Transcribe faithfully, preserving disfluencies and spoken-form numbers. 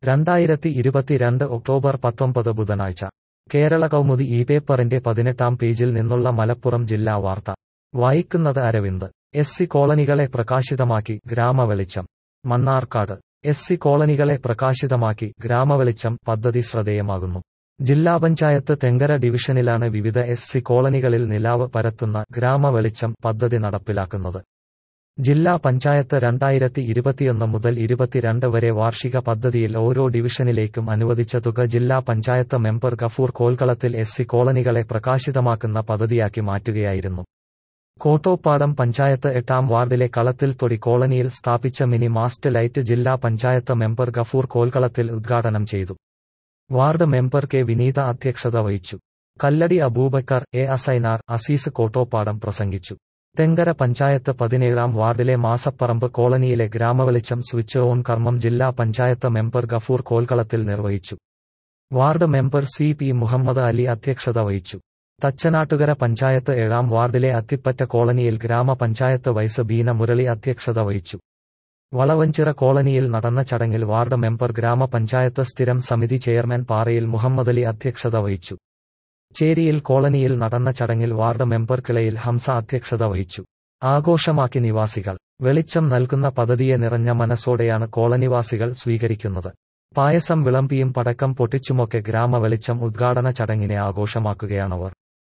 രണ്ടായിരത്തി ഇരുപത്തിരണ്ട് ഒക്ടോബർ പത്തൊമ്പത് ബുധനാഴ്ച കേരള കൗമുദി ഈ പേപ്പറിന്റെ പതിനെട്ടാം പേജിൽ നിന്നുള്ള മലപ്പുറം ജില്ലാ വാർത്ത വായിക്കുന്നത് അരവിന്ദ്. എസ് സി കോളനികളെ പ്രകാശിതമാക്കി ഗ്രാമവെളിച്ചം. മണ്ണാർക്കാട് എസ് സി കോളനികളെ പ്രകാശിതമാക്കി ഗ്രാമവെളിച്ചം പദ്ധതി ശ്രദ്ധേയമാകുന്നു. ജില്ലാ പഞ്ചായത്ത് തെങ്കര ഡിവിഷനിലാണ് വിവിധ എസ് സി കോളനികളിൽ നിലാവ് പരത്തുന്ന ഗ്രാമവെളിച്ചം പദ്ധതി നടപ്പിലാക്കുന്നത്. ജില്ലാ പഞ്ചായത്ത് രണ്ടായിരത്തി ഇരുപത്തിയൊന്ന് മുതൽ ഇരുപത്തിരണ്ട് വരെ വാർഷിക പദ്ധതിയിൽ ഓരോ ഡിവിഷനിലേക്കും അനുവദിച്ച തുക ജില്ലാ panchayat member Gafoor Kolkalathil S C കോളനികളെ പ്രകാശിതമാക്കുന്ന പദ്ധതിയാക്കി മാറ്റുകയായിരുന്നു. കോട്ടോപ്പാടം പഞ്ചായത്ത് എട്ടാം വാർഡിലെ കളത്തിൽ തൊടി കോളനിയിൽ സ്ഥാപിച്ച മിനി മാസ്റ്റ് ലൈറ്റ് ജില്ലാ പഞ്ചായത്ത് മെമ്പർ ഗഫൂർ കോൽക്കളത്തിൽ ഉദ്ഘാടനം ചെയ്തു. വാർഡ് മെമ്പർ കെ വിനീത അധ്യക്ഷത വഹിച്ചു. കല്ലടി അബൂബക്കർ, എ അസൈനാർ, അസീസ് കോട്ടോപ്പാടം പ്രസംഗിച്ചു. തെങ്കര പഞ്ചായത്ത് പതിനേഴാം വാർഡിലെ മാസപ്പറമ്പ് കോളനിയിലെ ഗ്രാമവെളിച്ചം സ്വിച്ച് ഓൺ കർമ്മം ജില്ലാ പഞ്ചായത്ത് മെമ്പർ ഗഫൂർ കോൽക്കളത്തിൽ നിർവഹിച്ചു. Ward member C P Muhammad Ali അധ്യക്ഷത വഹിച്ചു. തച്ചനാട്ടുകര പഞ്ചായത്ത് ഏഴാം വാർഡിലെ അത്തിപ്പറ്റ കോളനിയിൽ ഗ്രാമപഞ്ചായത്ത് വൈസ് ബീന മുരളി അധ്യക്ഷത വഹിച്ചു. വളവഞ്ചിറ കോളനിയിൽ നടന്ന ചടങ്ങിൽ വാർഡ് മെമ്പർ ഗ്രാമപഞ്ചായത്ത് സ്ഥിരം സമിതി ചെയർമാൻ പാറയിൽ മുഹമ്മദലി അധ്യക്ഷത വഹിച്ചു. ചേരിയിൽ കോളനിയിൽ നടന്ന ചടങ്ങിൽ വാർഡ് മെമ്പർ കിളയിൽ ഹംസ അധ്യക്ഷത വഹിച്ചു. ആഘോഷമാക്കി നിവാസികൾ. വെളിച്ചം നൽകുന്ന പദ്ധതിയെ നിറഞ്ഞ മനസ്സോടെയാണ് കോളനിവാസികൾ സ്വീകരിക്കുന്നത്. പായസം വിളമ്പിയും പടക്കം പൊട്ടിച്ചുമൊക്കെ ഗ്രാമവെളിച്ചം ഉദ്ഘാടന ചടങ്ങിനെ ആഘോഷമാക്കുകയാണവർ.